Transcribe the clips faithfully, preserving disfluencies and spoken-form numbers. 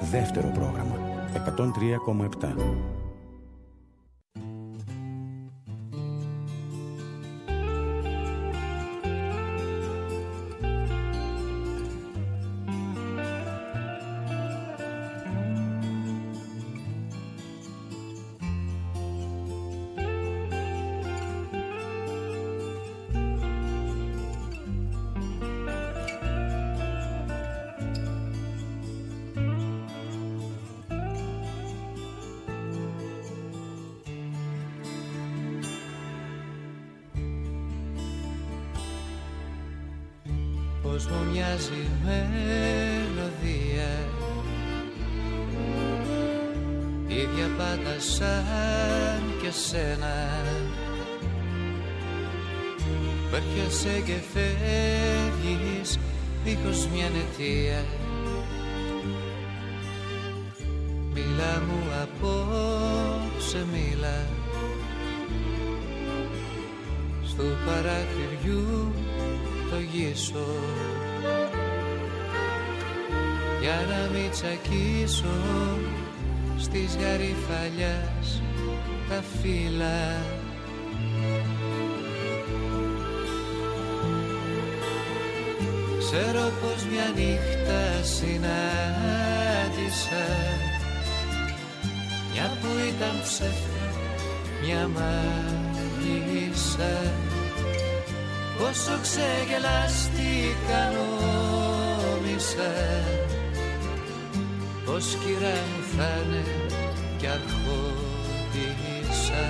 δεύτερο πρόγραμμα εκατόν τρία κόμμα επτά. Πώς μου μοιάζει η μελωδία, ίδια πάντα σαν και σένα, που έρχεσαι και φεύγεις δίχως μια αιτία. Μίλα μου απόψε, μίλα, στου παραθυριού το γύσω, για να μην τσακίσω στις γαριφαλιάς τα φύλλα. Ξέρω πως μια νύχτα συνάντησα μια που ήταν ψεύτη, μια μάγισσα. Πόσο ξεγελάστηκα νόμισα πως κυρά μου θα'ναι κι αρχόντισα.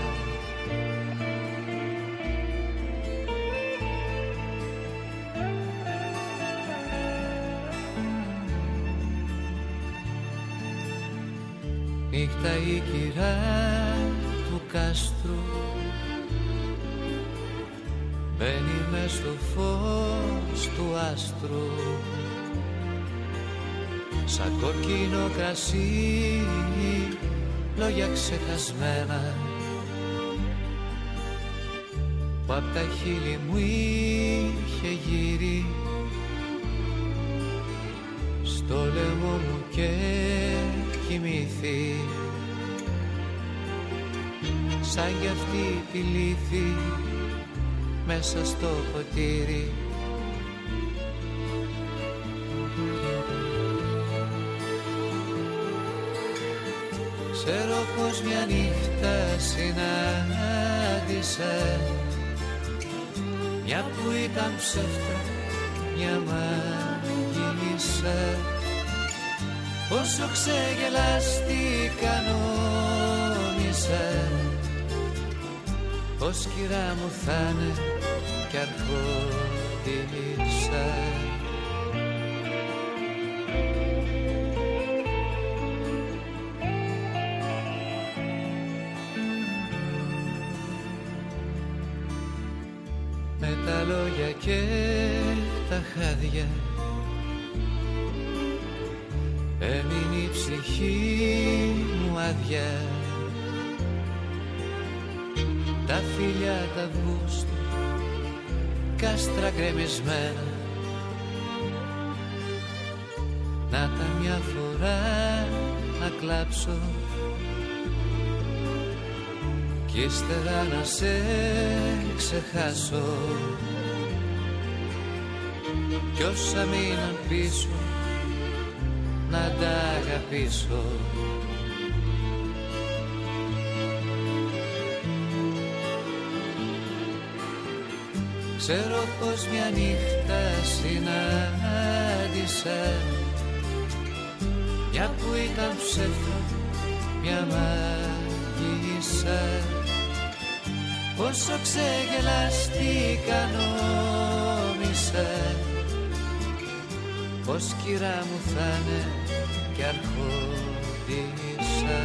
Νύχτα η κυρά του κάστρου μπαίνει μες στο φως του άστρου, σαν κόκκινο κρασί, λόγια ξεχασμένα που απ' τα χείλη μου είχε γύρει στο λαιμό μου και κοιμήθη, σαν κι αυτή τη λύθη μέσα στο ποτήρι. Ξέρω πως μια νύχτα συνάντησα μια που ήταν ψεύτρα, μια μάγισσα. Όσο ξεγελάστηκα νόμισα πως κυρά μου θα'ναι κι αρχόντισα. Με τα λόγια και τα χάδια έμεινε η ψυχή μου άδεια. Τα φιλιά τα Αυγούστου, κάστρα γκρεμισμένα, να τα μια φορά να κλάψω κι ύστερα να σε ξεχάσω. Κι όσα μείναν πίσω να τα αγαπήσω. Ξέρω πως μια νύχτα συνάντησα μια που ήταν ψεύτρα, μια μάγισσα. Πόσο ξεγελάστηκα νόμισα πως κυρά μου θα'ναι κι αρχόντισα.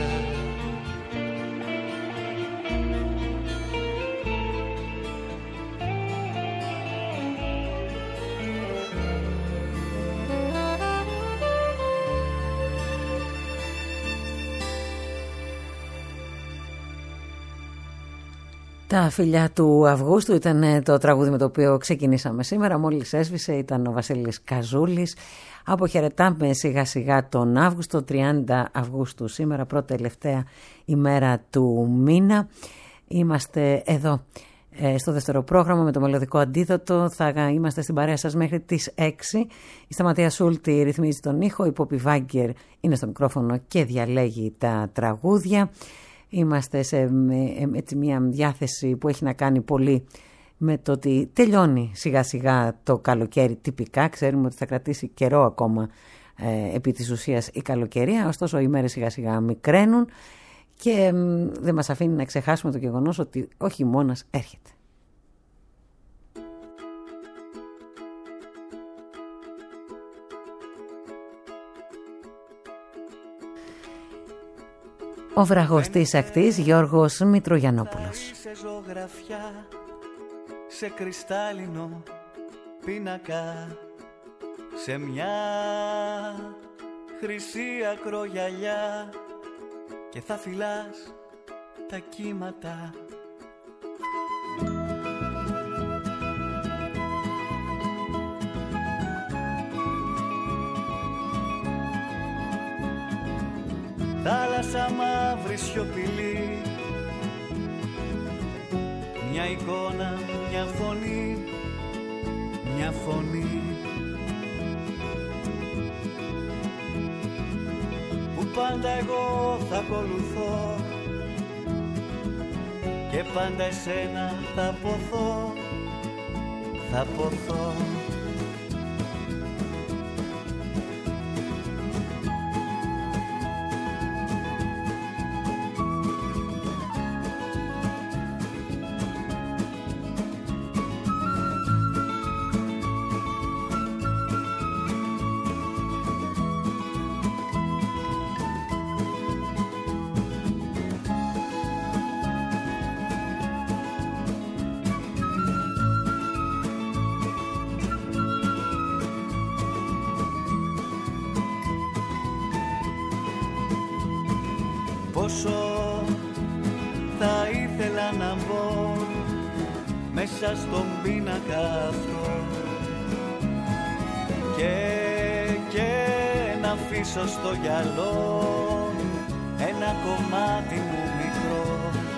Τα φιλιά του Αυγούστου ήταν το τραγούδι με το οποίο ξεκινήσαμε σήμερα. Μόλις έσβησε, ήταν ο Βασίλης Καζούλης. Αποχαιρετάμε σιγά σιγά τον Αύγουστο, τριάντα Αυγούστου σήμερα, πρώτη τελευταία ημέρα του μήνα. Είμαστε εδώ ε, στο δεύτερο πρόγραμμα με το μελωδικό αντίδοτο. Θα είμαστε στην παρέα σας μέχρι τις έξι. Η Σταματία Σούλτη ρυθμίζει τον ήχο, η Πόπη Βάγκερ είναι στο μικρόφωνο και διαλέγει τα τραγούδια. Είμαστε σε έτσι, μια διάθεση που έχει να κάνει πολύ με το ότι τελειώνει σιγά σιγά το καλοκαίρι τυπικά. Ξέρουμε ότι θα κρατήσει καιρό ακόμα ε, επί της ουσίας η καλοκαιρία, ωστόσο οι μέρες σιγά σιγά μικραίνουν και ε, δεν μας αφήνει να ξεχάσουμε το γεγονός ότι ο χειμώνας έρχεται. Ο βραγός της ακτής, Γιώργος Μητρογιαννόπουλος. Σε ζωγραφιά, σε κρυστάλλινο πίνακα, σε μια χρυσή ακρογιαλιά και θα φυλάς τα κύματα. Θάλασσα μαύρη σιωπηλή, μια εικόνα, μια φωνή, μια φωνή που πάντα εγώ θα ακολουθώ και πάντα εσένα θα ποθώ, θα ποθώ. Πόσο θα ήθελα να μπω μέσα στον πίνακα αυτό και, και να αφήσω στο γυαλό ένα κομμάτι μου μικρό.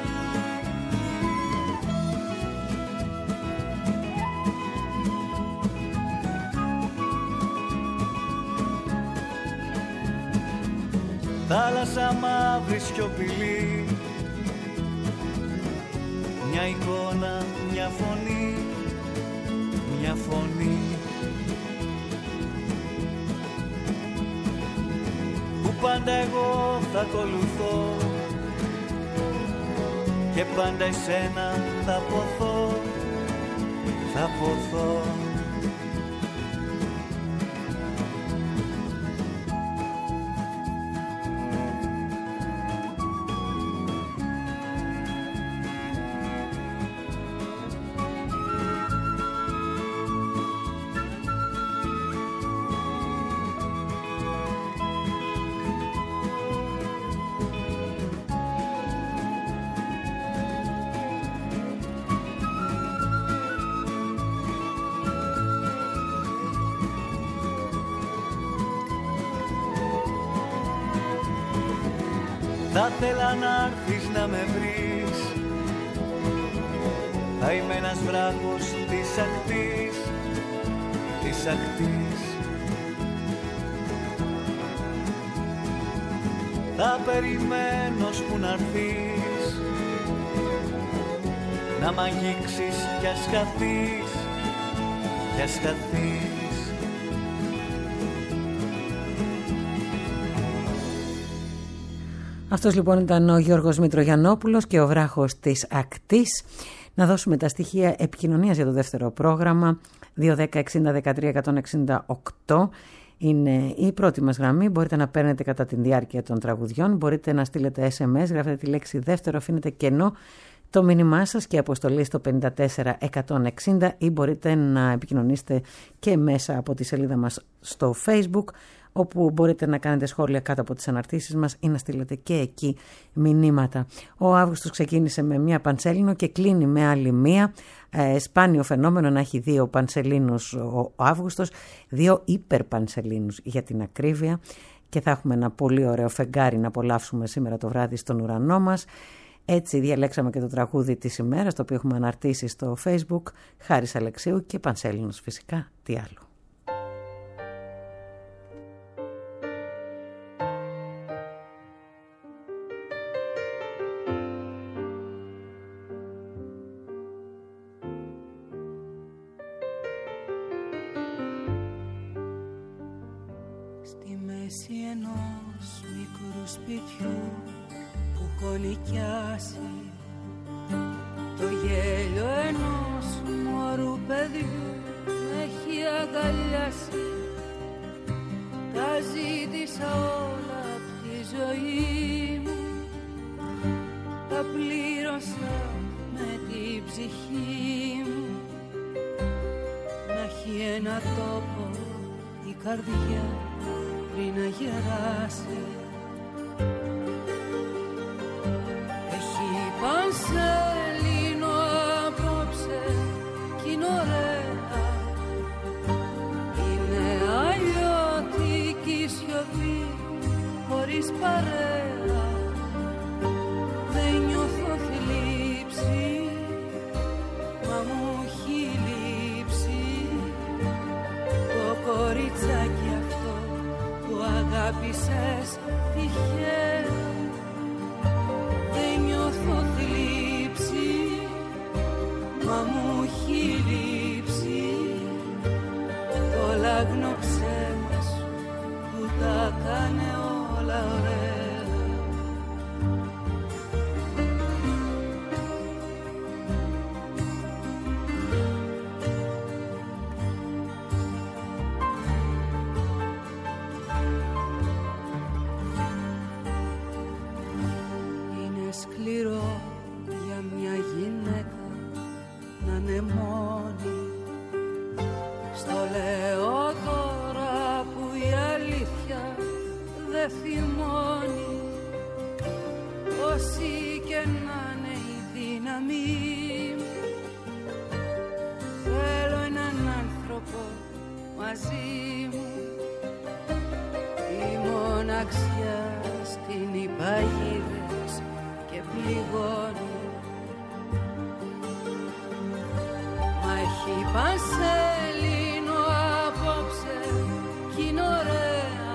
Θάλασσα μαύρη σιωπηλή, μια εικόνα, μια φωνή, μια φωνή που πάντα εγώ θα ακολουθώ και πάντα εσένα θα ποθώ, θα ποθώ. Θα θέλα να έρθεις να με βρεις, θα είμαι ένας βράχος της ακτής, της ακτής. Θα περιμένω που να έρθεις, να μ' αγγίξεις κι ας χαθείς, κι ας χαθείς. Αυτός λοιπόν ήταν ο Γιώργος Μητρογιαννόπουλος και ο βράχος της ακτής. Να δώσουμε τα στοιχεία επικοινωνίας για το δεύτερο πρόγραμμα. δύο δέκα εξήντα δεκατρία εκατόν εξήντα οκτώ είναι η πρώτη μας γραμμή. Μπορείτε να παίρνετε κατά τη διάρκεια των τραγουδιών. Μπορείτε να στείλετε ες εμ ες, γράφετε τη λέξη δεύτερο, αφήνετε κενό το μήνυμά σας και αποστολή στο πέντε τέσσερα εκατόν εξήντα, ή μπορείτε να επικοινωνήσετε και μέσα από τη σελίδα μας στο Facebook, όπου μπορείτε να κάνετε σχόλια κάτω από τις αναρτήσεις μας ή να στείλετε και εκεί μηνύματα. Ο Αύγουστος ξεκίνησε με μία πανσέλινο και κλείνει με άλλη μία. Ε, σπάνιο φαινόμενο να έχει δύο πανσελίνους ο Αύγουστος, δύο υπερπανσελίνους για την ακρίβεια, και θα έχουμε ένα πολύ ωραίο φεγγάρι να απολαύσουμε σήμερα το βράδυ στον ουρανό μας. Έτσι διαλέξαμε και το τραγούδι της ημέρας, το οποίο έχουμε αναρτήσει στο Facebook, Χάρης Αλεξίου και πανσέλινος φυσικά, τι άλλο. Στη μέση ενός μικρού σπιτιού που έχω νοικιάσει, το γέλιο ενός μωρού παιδιού με έχει αγκαλιάσει. Τα ζήτησα όλα απ' τη ζωή μου, τα πλήρωσα με την ψυχή μου. Να έχει ένα τόπο η καρδιά πριν να γεράσει. Έχει πανσέλινο απόψε κι είναι ωραία. Είναι αλλιώτικη σιωπή χωρίς παρέα. Δεν νιώθω θλίψη, μα μου έχει λείψει το κοριτσάκι αυτό που αγάπησες τυχαία. Δεν νιώθω θλίψη, μα μου έχει λείψει το λάγνο ψέμα σου που τα κάνε όλα ωραία. Σκληρό για μια γυναίκα να είναι μόνη. Στο λέω τώρα που η αλήθεια δεν θυμώνει. Όση και να είναι η δύναμή μου, θέλω έναν άνθρωπο μαζί μου. Η μοναξιά στην υπαγίδες και πληγώνει. Μα έχει πανσέλινο απόψε κι είναι ωραία.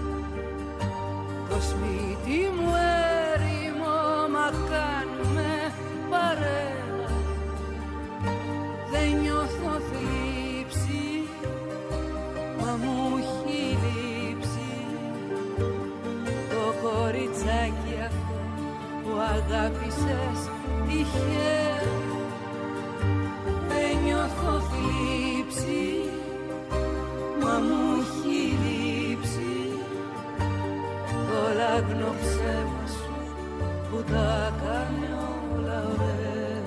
Το σπίτι μου έρημο, μα κάνουμε παρέα. Δεν νιώθω θλίψη, μα μου έχει λείψει το κοριτσάκι αυτό που αγάπησες τυχαία. Δεν νιώθω θλίψη, μα μου έχει λείψει το λάγνο ψέμα σου που τα κάνει όλα ωραία.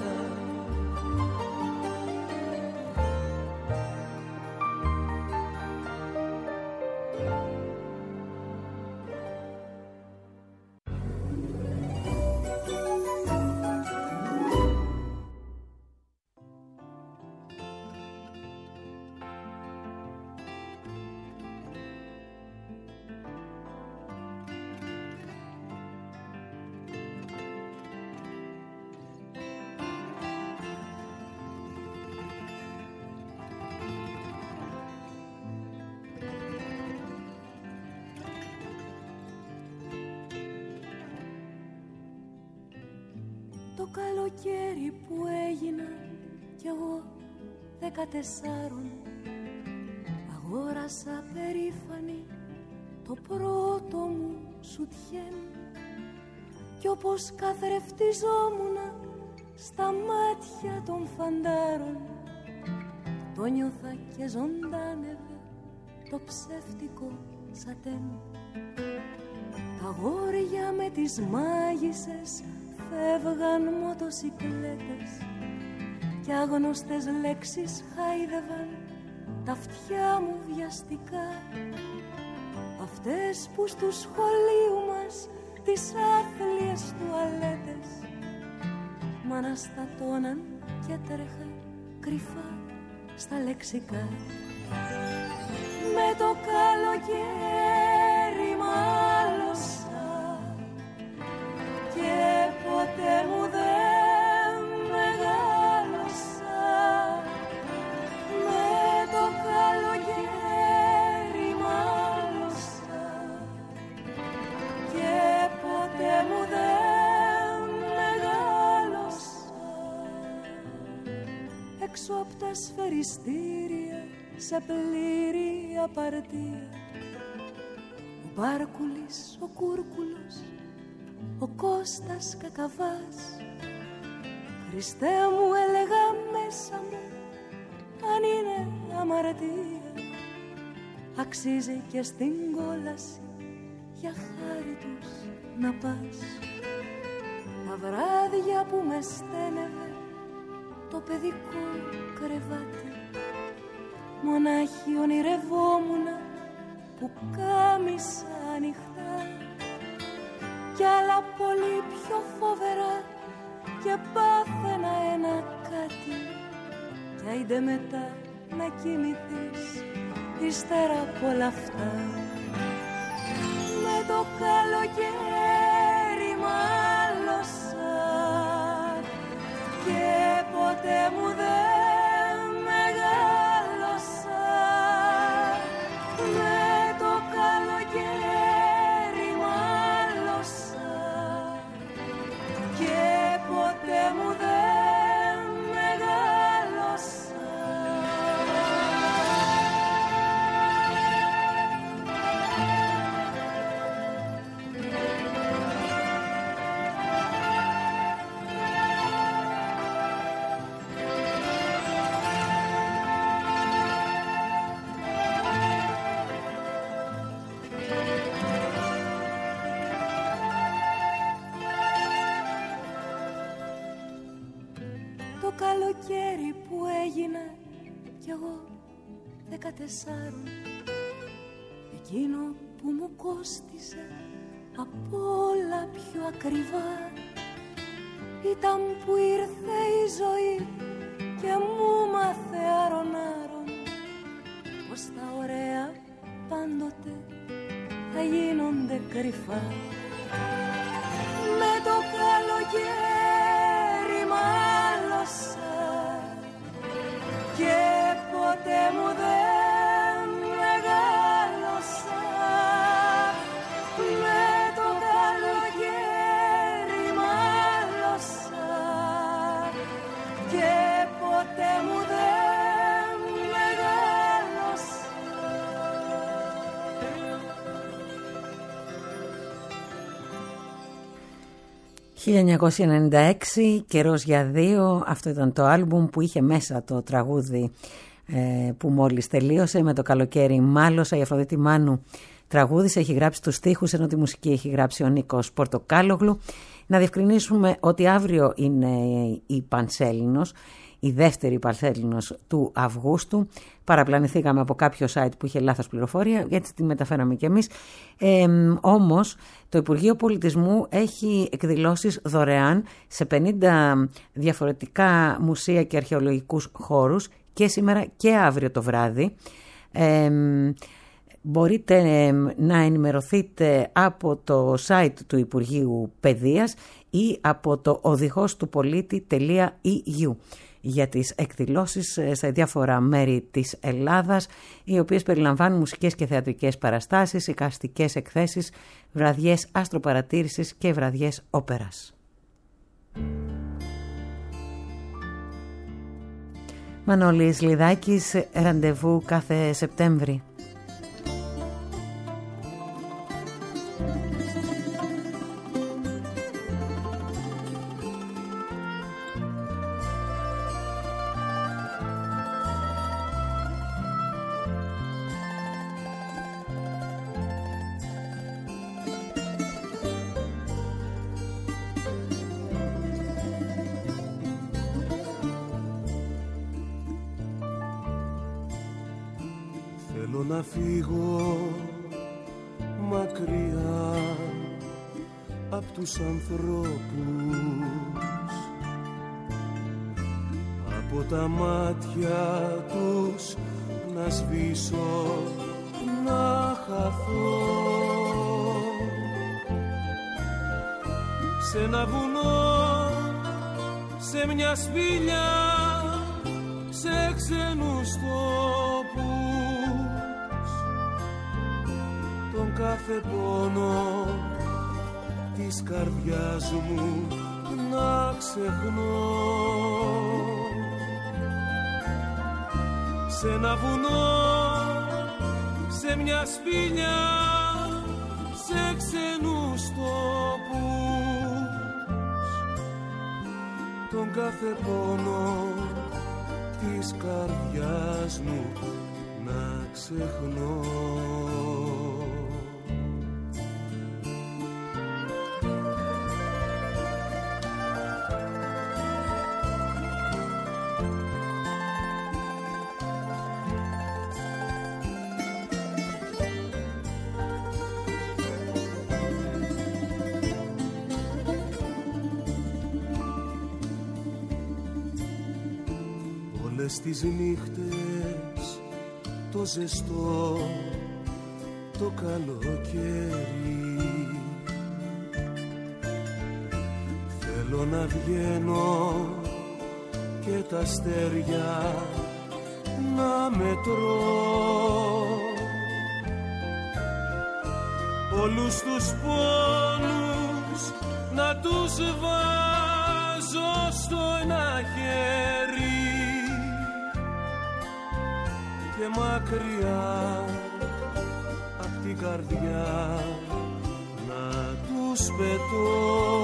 Το καλοκαίρι που έγινα κι εγώ δεκατεσσάρων, αγόρασα περήφανη το πρώτο μου σουτιέν. Κι όπως καθρεφτιζόμουνα στα μάτια των φαντάρων, το νιώθα και ζωντάνευε το ψεύτικο σατέν. Τα αγόρια με τις μάγισσες φεύγαν μοτοσικλέτες κι άγνωστες λέξεις χάιδευαν τα αυτιά μου βιαστικά. Αυτές που στου σχολείου μας τις άθλιες τουαλέτες μ' αναστατώναν και τρέχα κρυφά στα λεξικά. Με το καλοκαίρι μάλωσα και ποτέ μου δεν μεγάλωσα. Με το καλοκαίρι μάλωσα και ποτέ μου δεν μεγάλωσα. Έξω απ' τα σφαιριστήρια σε πλήρη απαρτία, ο Μπάρκουλης, ο Κούρκουλος, ο Κώστας Κακαβάς. Χριστέ μου, έλεγα μέσα μου, αν είναι αμαρτία, αξίζει και στην κόλαση για χάρη τους να πας. Τα βράδια που με στένευε το παιδικό κρεβάτι, μονάχη ονειρευόμουνα που κάμισα ανοιχτά κι άλλα πολύ πιο φοβερά και πάθαινα ένα κάτι κι άιντε μετά να κοιμηθείς ύστερα απ' όλα αυτά. Με το καλοκαίρι μάλωσα και ποτέ μου δεν καλοκαίρι που έγινα κι εγώ δεκατεσσάρων, εκείνο που μου κόστισε απ' όλα πιο ακριβά ήταν που ήρθε η ζωή και μου μάθε άρον-άρον πως τα ωραία πάντοτε θα γίνονται κρυφά. Με το καλοκαίρι μάλωσα και ποτέ μου δεν μεγάλωσα. Με το καλοκαίρι μάλωσα και ποτέ μου δεν μεγάλωσα. χίλια εννιακόσια ενενήντα έξι, Καιρός για δύο, αυτό ήταν το άλμπουμ που είχε μέσα το τραγούδι ε, που μόλις τελείωσε. Με το καλοκαίρι μάλωσα, η Αφροδίτη Μάνου τραγούδισε, έχει γράψει τους στίχους, ενώ τη μουσική έχει γράψει ο Νίκος Πορτοκάλογλου. Να διευκρινίσουμε ότι αύριο είναι η Πανσέλινος, η δεύτερη Πανσέλινος του Αυγούστου. Παραπλανηθήκαμε από κάποιο site που είχε λάθος πληροφορία, γιατί τη μεταφέραμε κι εμείς. Ε, όμως το Υπουργείο Πολιτισμού έχει εκδηλώσεις δωρεάν σε πενήντα διαφορετικά μουσεία και αρχαιολογικούς χώρους και σήμερα και αύριο το βράδυ. Ε, μπορείτε ε, να ενημερωθείτε από το site του Υπουργείου Παιδείας ή από το οδηγός του πολίτη τελεία ι γιου για τις εκδηλώσεις σε διάφορα μέρη της Ελλάδας, οι οποίες περιλαμβάνουν μουσικές και θεατρικές παραστάσεις, εικαστικές εκθέσεις, βραδιές αστροπαρατήρησης και βραδιές όπερας. Μανώλης Λιδάκης, ραντεβού κάθε Σεπτέμβρη. Να φύγω μακριά απ' τους ανθρώπους, από τα μάτια τους να σβήσω, να χαθώ σε ένα βουνό, σε μια σπήλια, σε ξένους τόπους, τον κάθε πόνο της καρδιάς μου να ξεχνώ. Σε ένα βουνό, σε μια σπήλια, σε ξένους τόπους, τον κάθε πόνο της καρδιάς μου να ξεχνώ. Στις νύχτες το ζεστό το καλοκαίρι θέλω να βγαίνω και τα αστέρια να μετρώ, όλους τους πόνους να τους βάζω στο ένα χέρι και μακριά απ' την καρδιά να τους πετώ,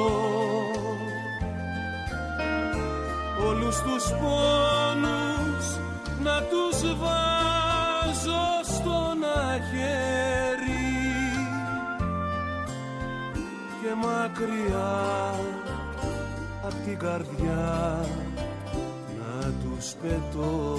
όλους τους πόνους να τους βάζω στο ένα χέρι και μακριά απ' την καρδιά να τους πετώ.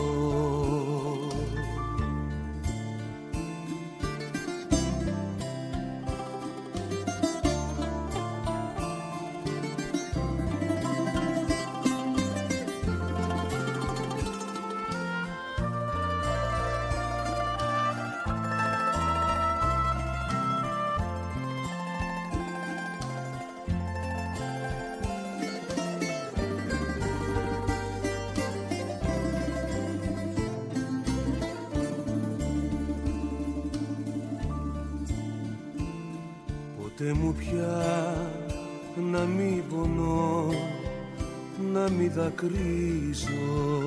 Ποτέ μου πια να μην πονώ, να μην δακρύζω,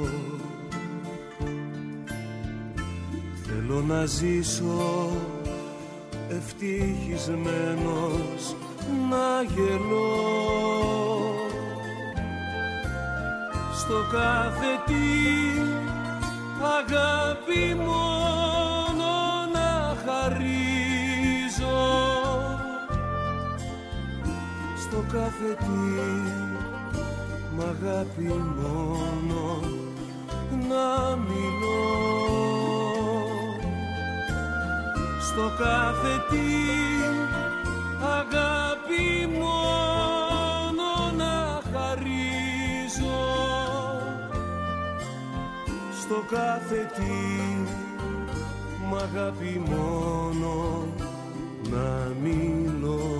θέλω να ζήσω ευτυχισμένος, να γελώ στο κάθε τι αγάπη μόνο να χαρίζω, στο κάθε τι μ' αγάπη μόνο να μιλώ, στο κάθε τι αγάπη μόνο να χαρίζω, στο κάθε τι μ' αγάπη μόνο να μιλώ.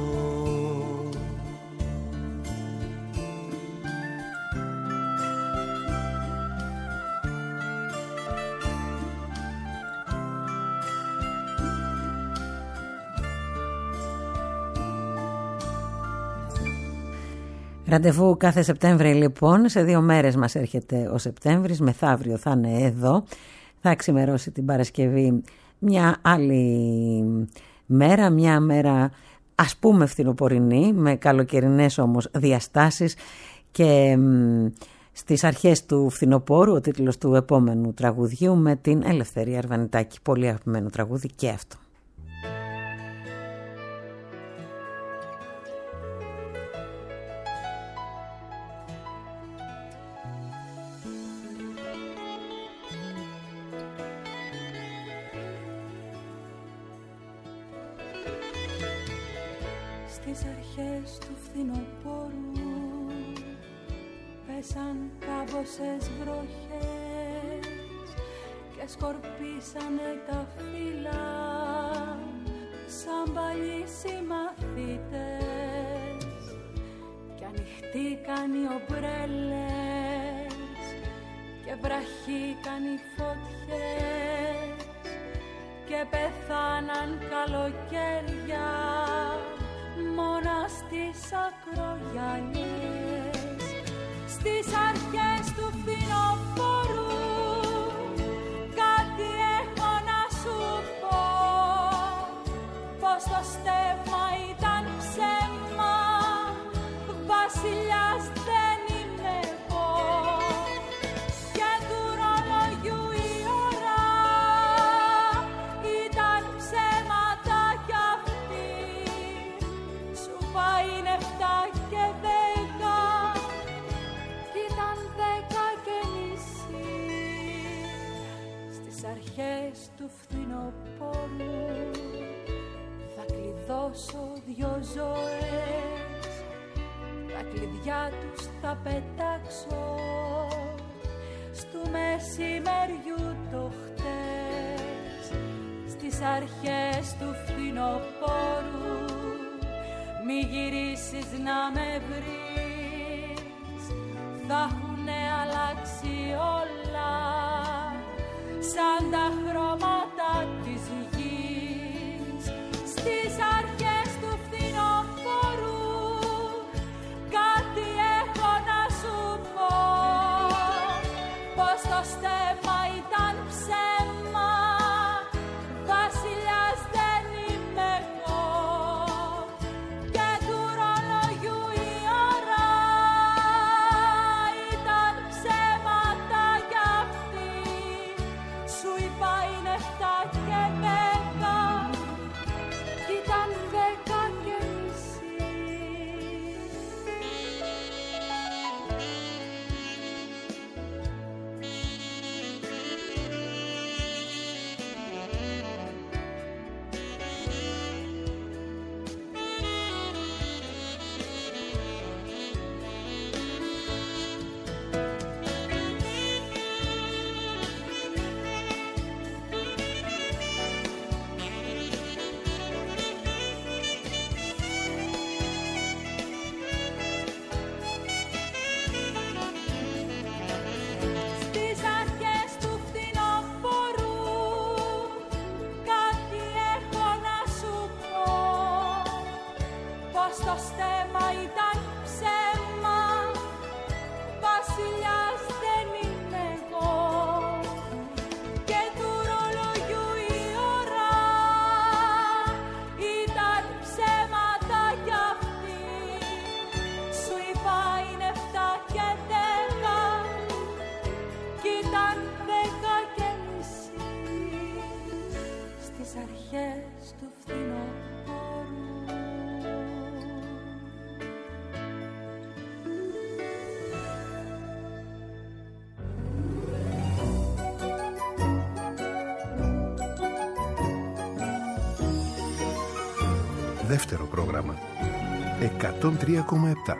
Ραντεβού κάθε Σεπτέμβρη λοιπόν, σε δύο μέρες μας έρχεται ο Σεπτέμβρης, μεθαύριο θα είναι εδώ, θα ξημερώσει την Παρασκευή μια άλλη μέρα, μια μέρα ας πούμε φθινοπορεινή, με καλοκαιρινές όμως διαστάσεις και μ, στις αρχές του φθινοπόρου ο τίτλος του επόμενου τραγουδιού με την Ελευθερία Αρβανιτάκη, πολύ αγαπημένο τραγούδι και αυτό. Στις αρχές του φθινοπόρου πέσαν κάμποσες βροχές και σκορπίσανε τα φύλλα σαν παλιοί συμμαθήτες κι ανοιχτήκαν οι ομπρέλες και βραχήκαν οι φωτιές και πεθάναν καλοκαίρια μόνα στις ακρογιαλιές. Στις αρχές του φθινοπόρου κάτι έχω να σου πω, πως το στέμμα ήταν ψέμα, βασιλιάς δεν είμαι εγώ και του ρολογιού η ώρα ήταν ψέματα κι αυτή. Σου πάει νεφτά και δέκα κι ήταν δέκα και μισή. Στις αρχές του φθινοπόρου θα κλειδώσω δυο ζωές, τα κλειδιά τους θα πετάξω στου μεσημεριού το χτες. Στις αρχές του φθινοπόρου μη γυρίσεις να με βρεις, θα έχουνε αλλάξει όλα σαν τα χρώματα της γης. Στις αρχές του φθινοπόρου κάτι έχω να σου πω, πως το στέμμα ήταν ψέμα, βασιλιάς δεν είμαι εγώ και του ρολογιού η ώρα ήταν ψέματα κι αυτή. Σου είπα είναι εφτά και δέκα κι ήταν δέκα και μισή. Στις αρχές του φθινοπόρου κάτι έχω να σου πω, πως το στέμμα ήταν ψέμα, βασιλιάς δεν είμαι εγώ και του ρολογιού η ώρα ήταν ψέματα κι αυτή. Σου είπα είναι εφτά και δέκα κι ήταν δέκα και μισή. Στις αρχές του φθινοπόρου. Δεύτερο πρόγραμμα εκατόν τρία κόμμα επτά.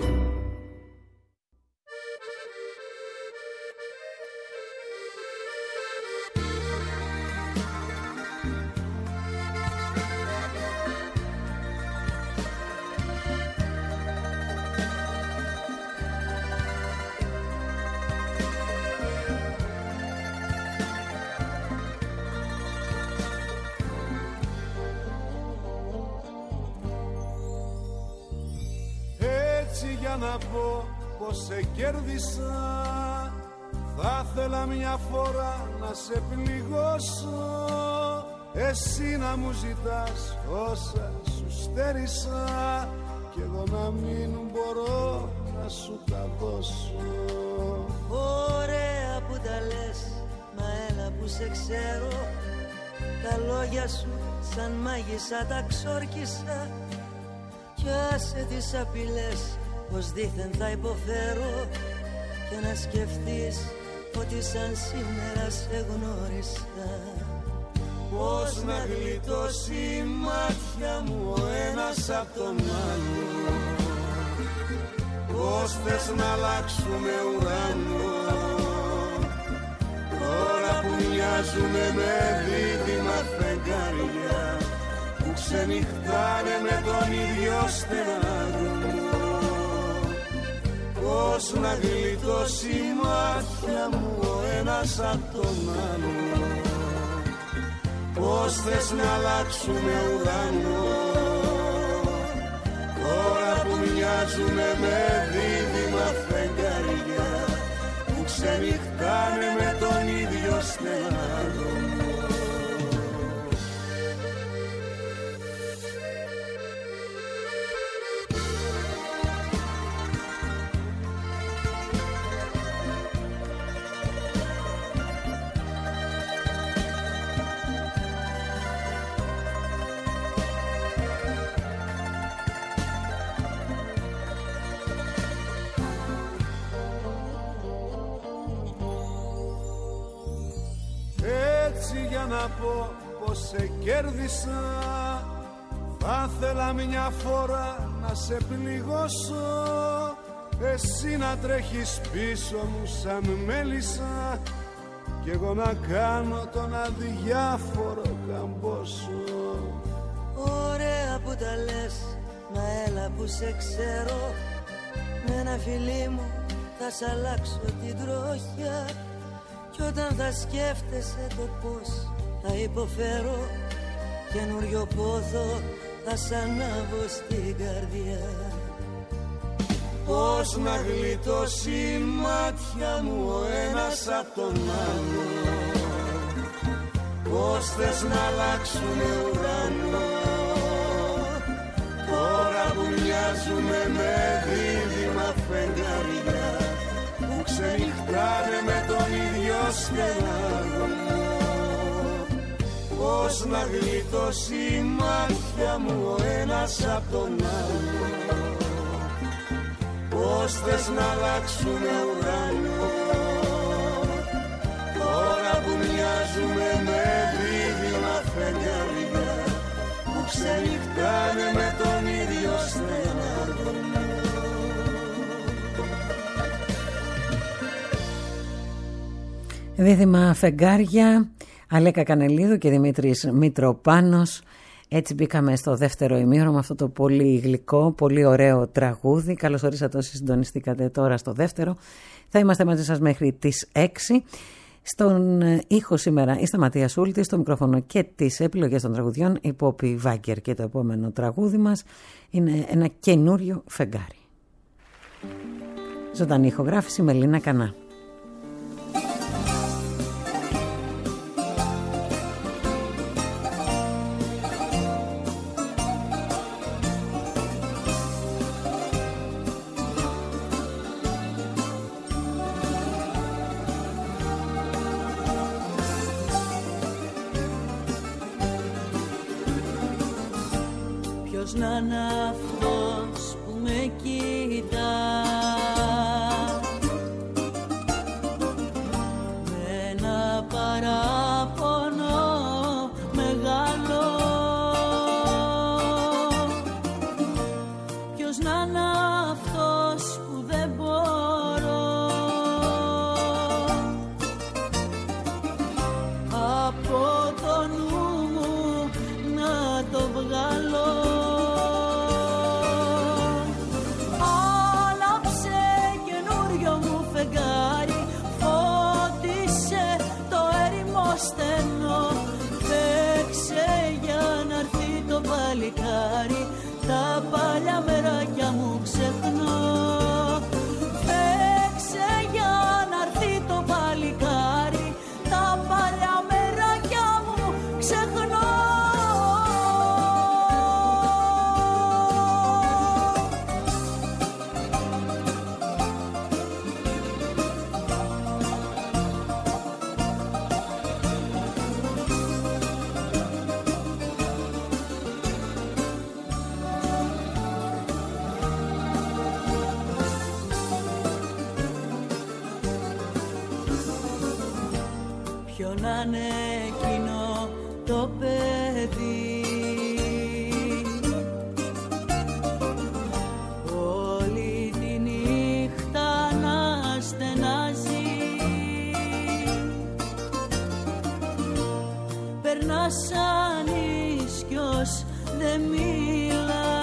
Για να πω πως σε κέρδισα, θα ήθελα μια φορά να σε πληγώσω, εσύ να μου ζητάς όσα σου στέρισα κι εγώ να μην μπορώ να σου τα δώσω. Ωραία που τα λες, μα έλα που σε ξέρω, τα λόγια σου σαν μάγισσα τα ξόρκισα κι άσε τις απειλές πως δήθεν θα υποφέρω και να σκεφτείς ότι σαν σήμερα σε γνώρισα. Πώς να γλιτώσει η μάτια μου ο ένας απ' τον άλλο, πώς θες να αλλάξουμε ουρανό, τώρα που μοιάζουμε με δίδυμα φεγγάρια που ξενυχτάνε με τον ίδιο στεναγμό. Πώς να γλιτώσει η μάτια μου ο ένας απ' τον άλλο, πώς θες να αλλάξουμε ουρανό, τώρα που μοιάζουμε με δίδυμα φεγγάρια που ξενυχτάνε με τον ίδιο στεναγμό. Για να πω πως σε κέρδισα, θα ήθελα μια φορά να σε πληγώσω, εσύ να τρέχεις πίσω μου σαν μέλισσα κι εγώ να κάνω τον αδιάφορο καμπόσο. Ωραία που τα λες, μα έλα που σε ξέρω, με ένα φιλί μου θα σ' αλλάξω την τροχιά. Κι όταν θα σκέφτεσαι το πώς θα υποφέρω, καινούριο πόθο θα σ' ανάβω στην καρδιά. Πώς να γλιτώσει η μάτια μου ο ένας απ' τον άλλο, πώς θες να αλλάξουμε ουρανό, τώρα που μοιάζουμε με δίδυμα φεγγάρια που ξενυχτάνε με τον ίδιο στεναγμό. Πώς να γλιτώσει η μάτια μου ο ένας απ' τον άλλο, πώς θες να αλλάξουμε ουρανό, τώρα που μοιάζουμε με δίδυμα φεγγάρια που ξενυχτάνε με τον ίδιο στεναγμό. Δίδυμα φεγγάρια, Αλέκα Κανελίδου και Δημήτρης Μητροπάνος. Έτσι μπήκαμε στο δεύτερο ημίωρο με αυτό το πολύ γλυκό, πολύ ωραίο τραγούδι. Καλώς ορίσατε όσοι συντονιστήκατε τώρα στο δεύτερο. Θα είμαστε μαζί σας μέχρι τις έξι. Στον ήχο σήμερα η Σταματία Σούλτη, στο μικρόφωνο και τις επιλογές των τραγουδιών η Πόπη Βάγκερ. Και το επόμενο τραγούδι μας είναι ένα καινούριο φεγγάρι. Ζωντανή ηχογράφηση Μελίνα Κανά. Να είναι αυτός που με κοιτά με ένα παράπονο μεγάλο, ποιος να είναι αυτός που δεν μπορώ από το νου μου να το βγάλω. Τα παλιά μεράκια μου ξεχνώ. Παίξε για να έρθει το παλικάρι, τα παλιά μεράκια μου ξεχνώ. Να είναι εκείνο το το παιδί. Όλη τη νύχτα να στενάζει, περνά σαν ίσκιος, δεν μιλά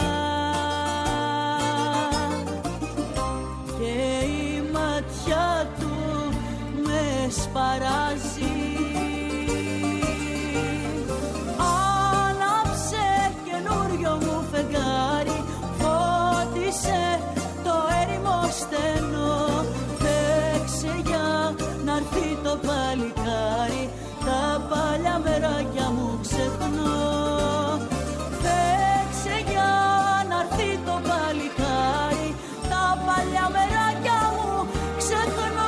και η ματιά του με σπαράζει. Άναψε καινούριο μου φεγγάρι, φώτισε το έρημο στενό. Παίξε για να έρθει το παλικάρι, τα παλιά μεράκια μου ξεχνώ. Παίξε για να έρθει το παλικάρι, τα παλιά μεράκια μου ξεχνώ.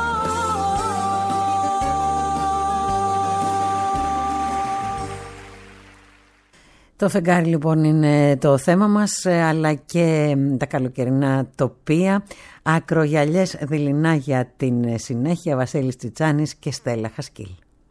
Το φεγγάρι λοιπόν είναι το θέμα μας, αλλά και τα καλοκαιρινά τοπία. Ακρογιαλιές δειλινά για την συνέχεια. Βασίλης Τσιτσάνης και Στέλλα Χασκίλ.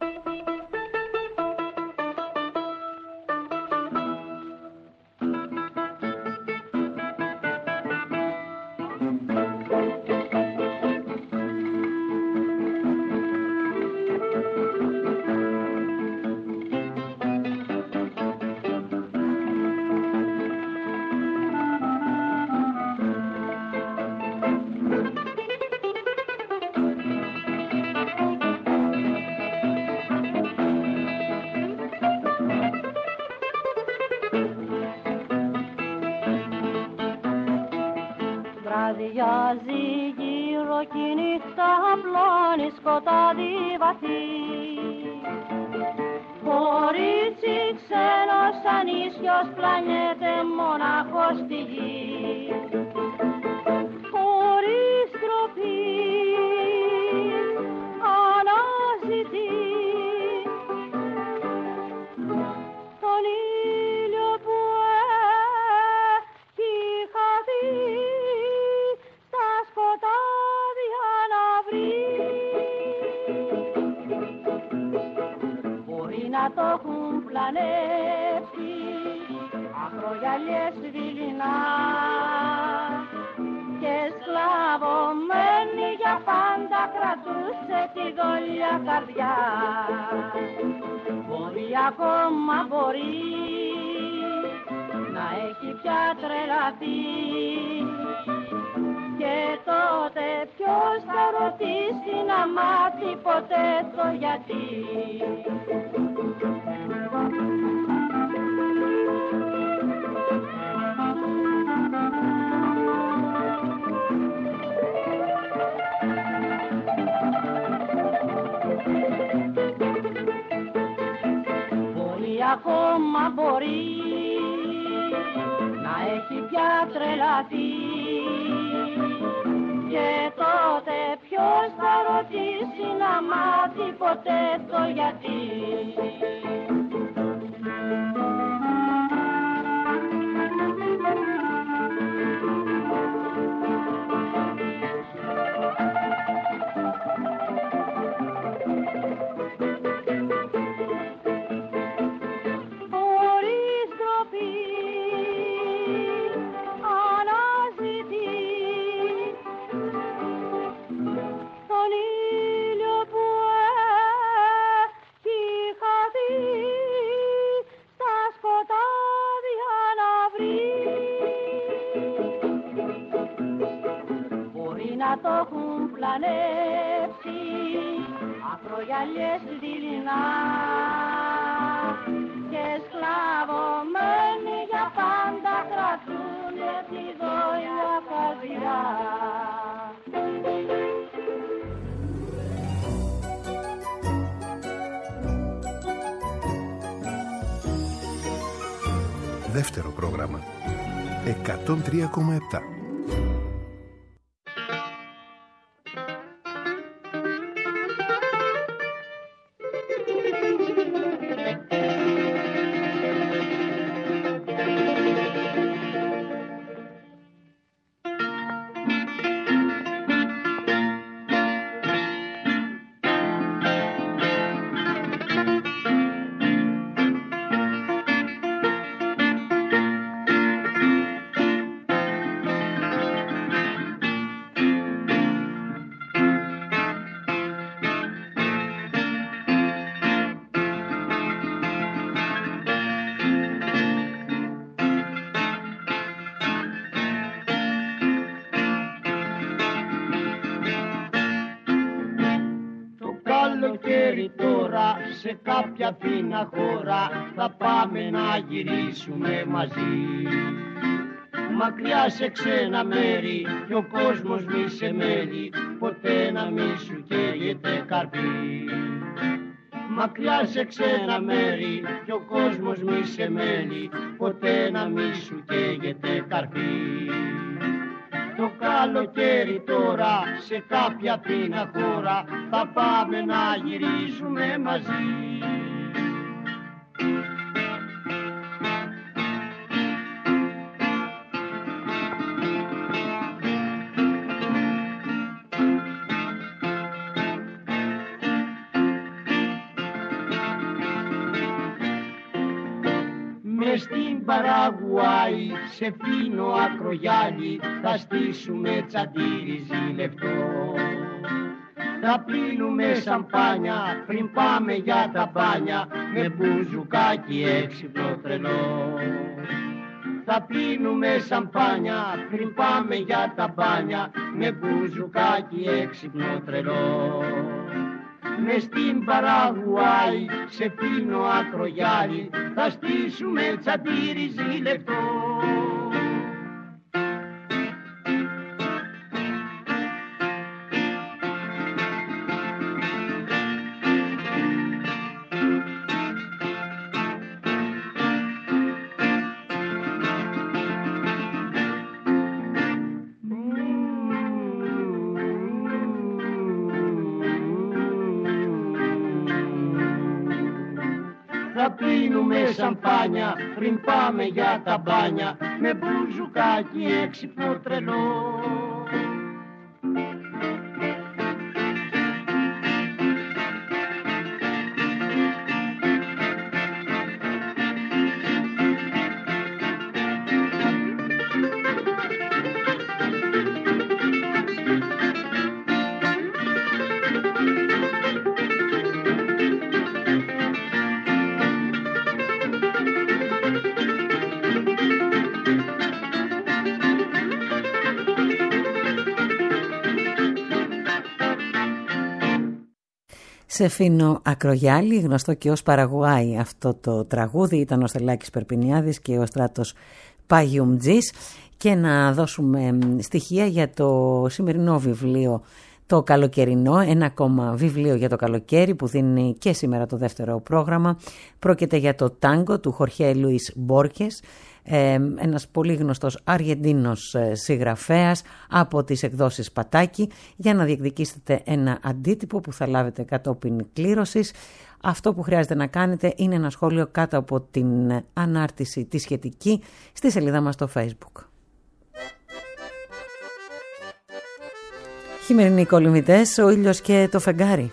Βραδιάζει γύρω κι η νύχτα απλώνει σκοτάδι βαθύ. Κορίτσι ξένο σαν ίσιος πλανιέται μονάχος στη γη. Χωρίς τροπή αναζητεί τον ήλιο που έχει χαθεί στα σκοτάδια να βρει. Μπορεί να το έχουν πλανέψει ακρογιαλιές δειλινά και σκλαβωμένη για πάντα κρατούσε τη δόλια καρδιά. Μπορεί ακόμα μπορεί να έχει πια τρελαθεί και τότε ποιος θα ρωτήσει να μάθει ποτέ το γιατί. Μπορεί ακόμα μπορεί να έχει πια τρελαθεί και τότε ποιος θα ρωτήσει να μάθει ποτέ το γιατί. Το έχουν πλανέψει ακρογιαλιές δειλινά και σκλαβωμένοι για πάντα κρατούνε τη δόλια καρδιά. Δεύτερο πρόγραμμα εκατόν τρία κόμμα επτά. σε κάποια φίνα χώρα θα πάμε να γυρίσουμε μαζί. Μακριά σε ξένα μέρη κι ο κόσμος μη σε μέλει, ποτέ να μη σου καίγεται καρπί. Μακριά σε ξένα μέρη κι ο κόσμος μη σε μέλει, ποτέ να μη σου καίγεται καρπί. Το καλοκαίρι τώρα σε κάποια πίνα χώρα θα πάμε να γυρίσουμε μαζί. Μες στην Παραγουάη σε φίνο ακρογιάλι θα στήσουμε τσαντήριζι λεπτό. Θα πίνουμε σαμπάνια πριν πάμε για τα μπάνια με μπουζουκάκι έξυπνο τρελό. Θα πίνουμε σαμπάνια πριν πάμε για τα μπάνια με μπουζουκάκι έξυπνο τρελό. Μες στην Παραγουάη σε φίνο ακρογιάλι θα στήσουμε τσαντήριζι λεπτό. Θα πίνουμε σαμπάνια πριν πάμε για τα μπάνια με μπουζουκάκι έξυπνο τρελό. Σε φίνο ακρογιάλι, γνωστό και ως Παραγουάη αυτό το τραγούδι, ήταν ο Στελάκης Περπινιάδης και ο Στράτος Παγιουμτζής. Και να δώσουμε στοιχεία για το σημερινό βιβλίο το καλοκαιρινό, ένα ακόμα βιβλίο για το καλοκαίρι που δίνει και σήμερα το δεύτερο πρόγραμμα. Πρόκειται για το τάγκο του Χορχέ Λουίς Μπόρχες, ένας πολύ γνωστός Αργεντίνος συγγραφέας από τις εκδόσεις Πατάκη. Για να διεκδικήσετε ένα αντίτυπο που θα λάβετε κατόπιν κλήρωσης, αυτό που χρειάζεται να κάνετε είναι ένα σχόλιο κάτω από την ανάρτηση τη σχετική στη σελίδα μας στο Facebook. Χειμερινοί κολυμβητές, ο ήλιος και το φεγγάρι.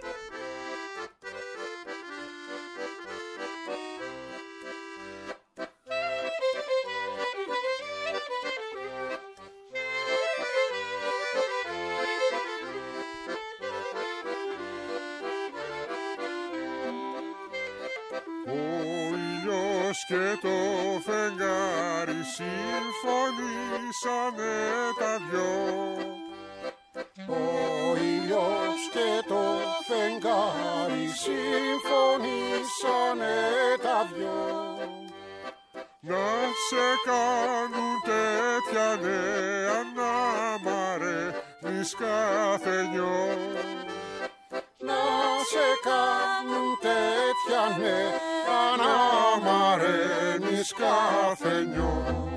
Και το φεγγάρι συμφωνήσανε τα δυο. Ο ήλιος και το φεγγάρι συμφωνήσανε τα δυο. Να σε κάνουν τέτοια νέα να μ' αρέσεις κάθε νιό. Να σε κάνουν τέτοια νέα να μ' αρέσεις κάθε νιό.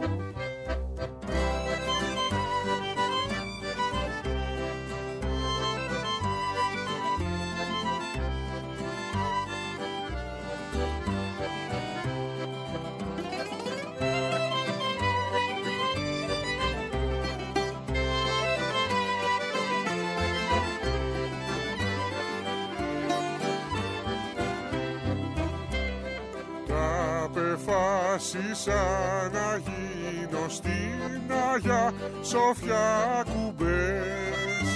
Απεφάσισα να γίνω στην Αγιά Σοφιά κουμπές.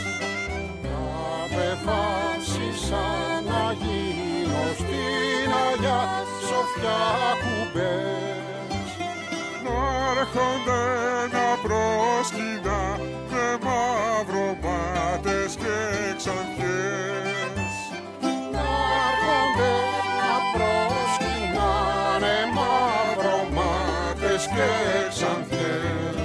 Απεφάσισα να γίνω στην Αγιά Σοφιά κουμπές. Να έρχονται να προσκυνά με μαυρομάτες και ξανθιές. Να έρχονται ρόδες και ξανθιές.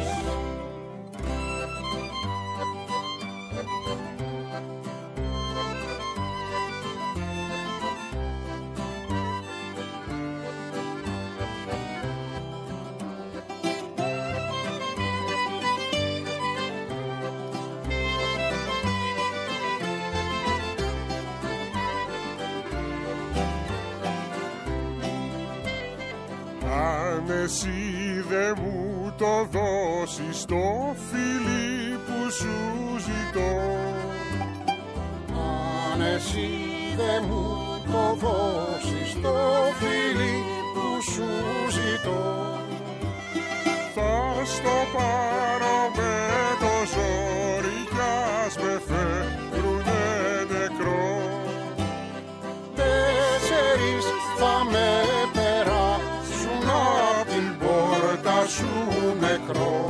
Εσύ δε μου το δώσεις το φιλί που σου ζητώ. Αν εσύ δε μου το δώσεις το φιλί που σου ζητώ, θα στο πάρω με το ζόρι κι ας με φεύγουνε νεκρό. Τέσσερις θα με σου νεκρό.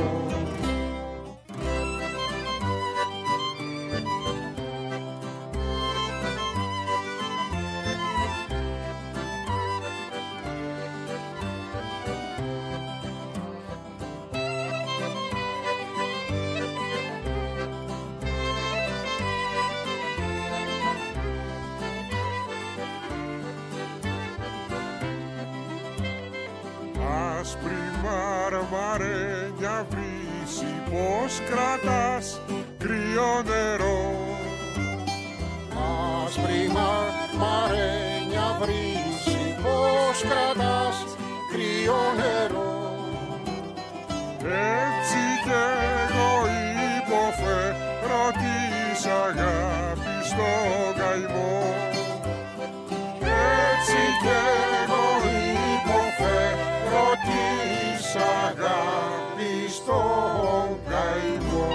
Άσπρη μαρμαρένια βρύση, πως κρατάς κρύο νερό. Άσπρη μαρμαρένια βρύση, πως κρατάς κρύο νερό. Έτσι κι εγώ υποφέρω της αγάπης στο καημό. Έτσι κι εγώ υποφέρω της αγάπης στον καημό.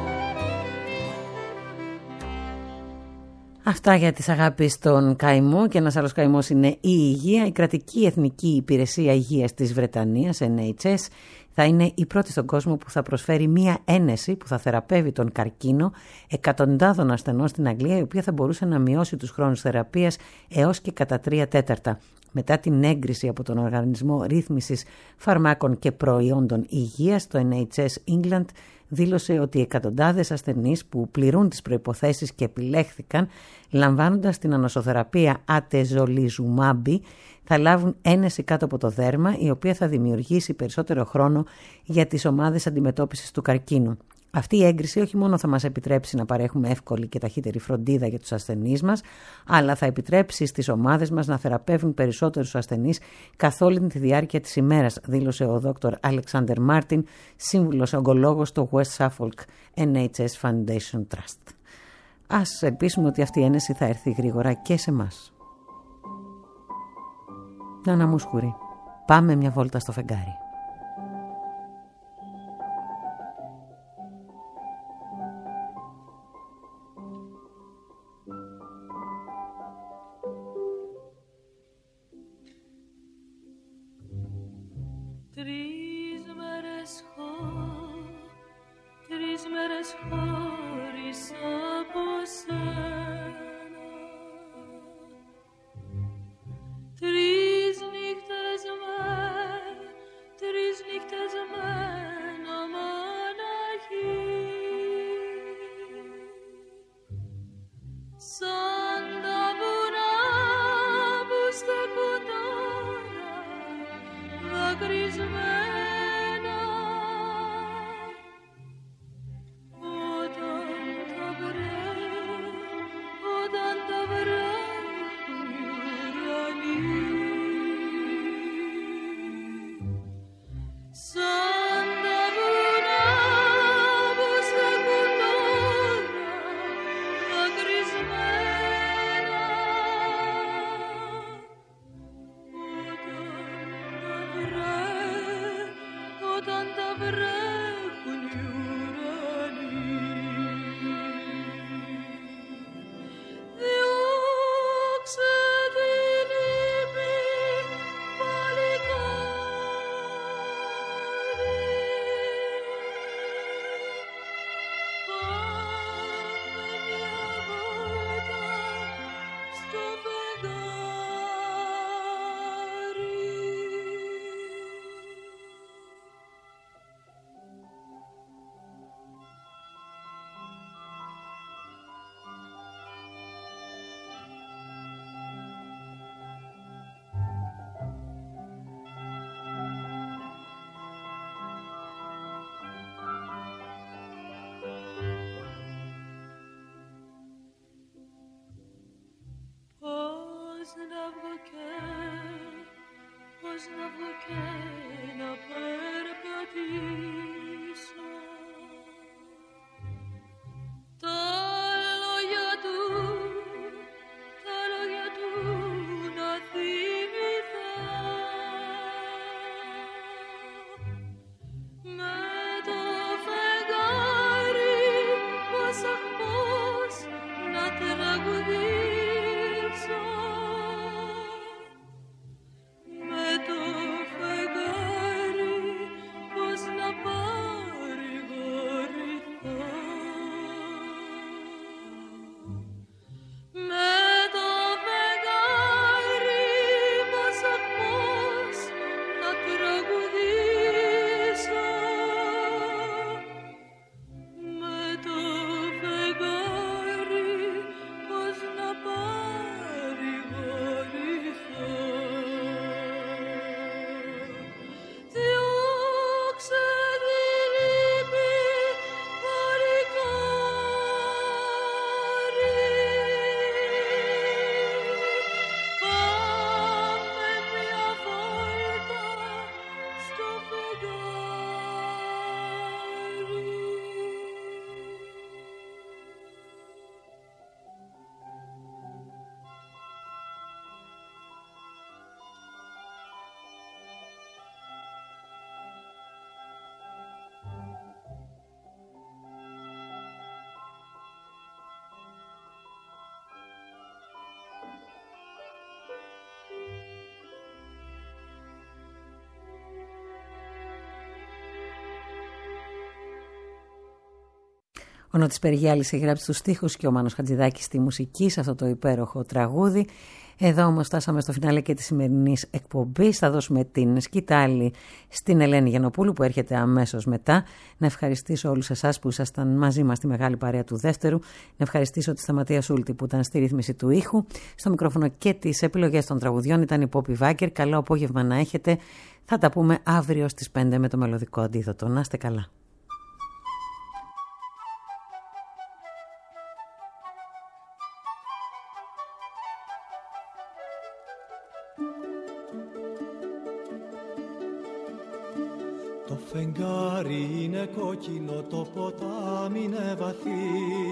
Αυτά για τις αγάπης στον καημό. Και ένας άλλος καημός είναι η υγεία. Η Κρατική Εθνική Υπηρεσία Υγείας της Βρετανίας, Εν Έιτς Ες, θα είναι η πρώτη στον κόσμο που θα προσφέρει μία ένεση που θα θεραπεύει τον καρκίνο εκατοντάδων ασθενών στην Αγγλία, η οποία θα μπορούσε να μειώσει τους χρόνους θεραπείας έως και κατά τρία τέταρτα. Μετά την έγκριση από τον Οργανισμό Ρύθμισης Φαρμάκων και Προϊόντων Υγείας, το Εν Έιτς Ες England δήλωσε ότι εκατοντάδες ασθενείς που πληρούν τις προϋποθέσεις και επιλέχθηκαν, λαμβάνοντας την ανοσοθεραπεία ατεζολιζουμάμπι, θα λάβουν ένεση κάτω από το δέρμα, η οποία θα δημιουργήσει περισσότερο χρόνο για τις ομάδες αντιμετώπισης του καρκίνου. Αυτή η έγκριση όχι μόνο θα μας επιτρέψει να παρέχουμε εύκολη και ταχύτερη φροντίδα για τους ασθενείς μας, αλλά θα επιτρέψει στις ομάδες μας να θεραπεύουν περισσότερους ασθενείς καθ' όλη τη διάρκεια της ημέρας, δήλωσε ο δόκτωρ Αλεξάντερ Μάρτιν, σύμβουλος ογκολόγος στο West Suffolk Εν Έιτς Ες Foundation Trust. Ας ελπίσουμε ότι αυτή η ένεση θα έρθει γρήγορα και σε εμάς. Νάνα Μούσκουρη, πάμε μια βόλτα στο φεγγάρι. Τρεις μέρες χω, τρεις μέρες χωρίς από σένα. Τρεις νύχτες με, τρεις νύχτες μένω μοναχή. Σαν τα βουνά που στέκουν τώρα, δακρυσμένα. να βγω και να περπατήσω. Τα λόγια του, τα λόγια του να θυμηθώ. Με το φεγγάρι πως αχ πως να τραγουδήσω. Με το φεγγάρι πως να παρηγορηθώ. Με το φεγγάρι πως αχ πως να τραγουδήσω. Με το φεγγάρι πως να παρηγορηθώ. Διώξε τη λύπη παρικάρι. Πάμε μια βόλτα στο φεγγάρι. Ο Νότης Περιγιάλης έχει γράψει τους στίχους και ο Μάνος Χατζηδάκης στη μουσική σε αυτό το υπέροχο τραγούδι. Εδώ όμως φτάσαμε στο φινάλε και της σημερινής εκπομπής. Θα δώσουμε την σκητάλη στην Ελένη Γενοπούλου που έρχεται αμέσως μετά. Να ευχαριστήσω όλους εσάς που ήσασταν μαζί μας στη μεγάλη παρέα του δεύτερου. Να ευχαριστήσω τη Σταματία Σούλτη που ήταν στη ρύθμιση του ήχου. Στο μικρόφωνο και τις επιλογές των τραγουδιών ήταν η Πόπη Βάκερ. Καλό απόγευμα να έχετε. Θα τα πούμε αύριο στις πέντε με το μελωδικό αντίδοτο. Να είστε καλά. Το φεγγάρι είναι κόκκινο, το ποτάμι είναι βαθύ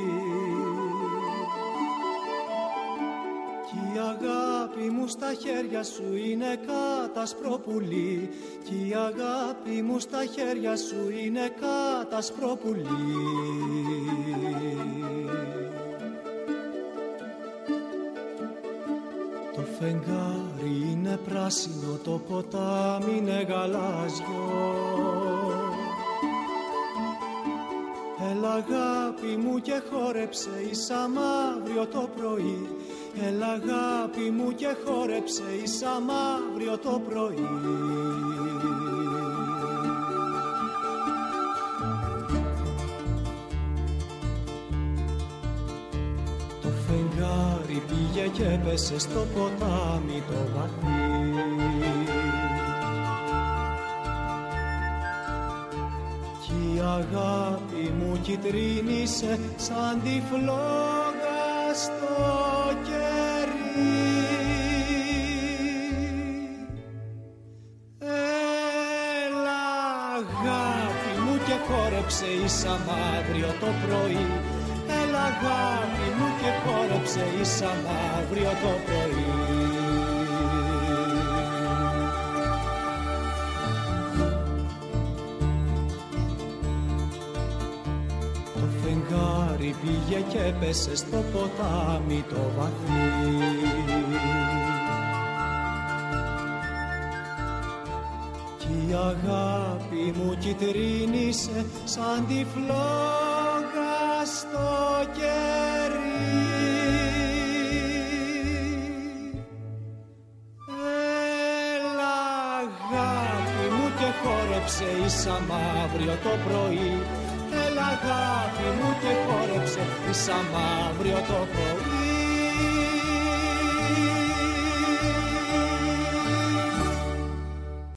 κι η αγάπη μου στα χέρια σου είναι κάτασπρο πουλί κι η αγάπη μου στα χέρια σου είναι κάτασπρο πουλί. Το φεγγάρι είναι πράσινο, το ποτάμι είναι γαλάζιο. Έλα αγάπη μου και χόρεψε ίσα μαύριο το πρωί. Έλα αγάπη μου και χόρεψε ίσα μαύριο το πρωί. Το φεγγάρι πήγε και έπεσε στο ποτάμι το βαθύ κι η αγάπη μου κυτρίνησε σαν τη φλόγα στο κερί. Έλα αγάπη μου και χόρεψε ίσα μαύριο το πρωί. Έλα αγάπη μου και χόρεψε ίσα μαύριο το πρωί. Το φεγγάρι πήγε και έπεσε στο ποτάμι το βαθύ κι η αγάπη μου κυτρίνησε σαν τη φλόγα στο κερί. Έλα αγάπη μου και χόρεψε ίσα μαύριο το πρωί. Έλα αγάπη μου και χόρεψε ίσα μαύριο το πρωί.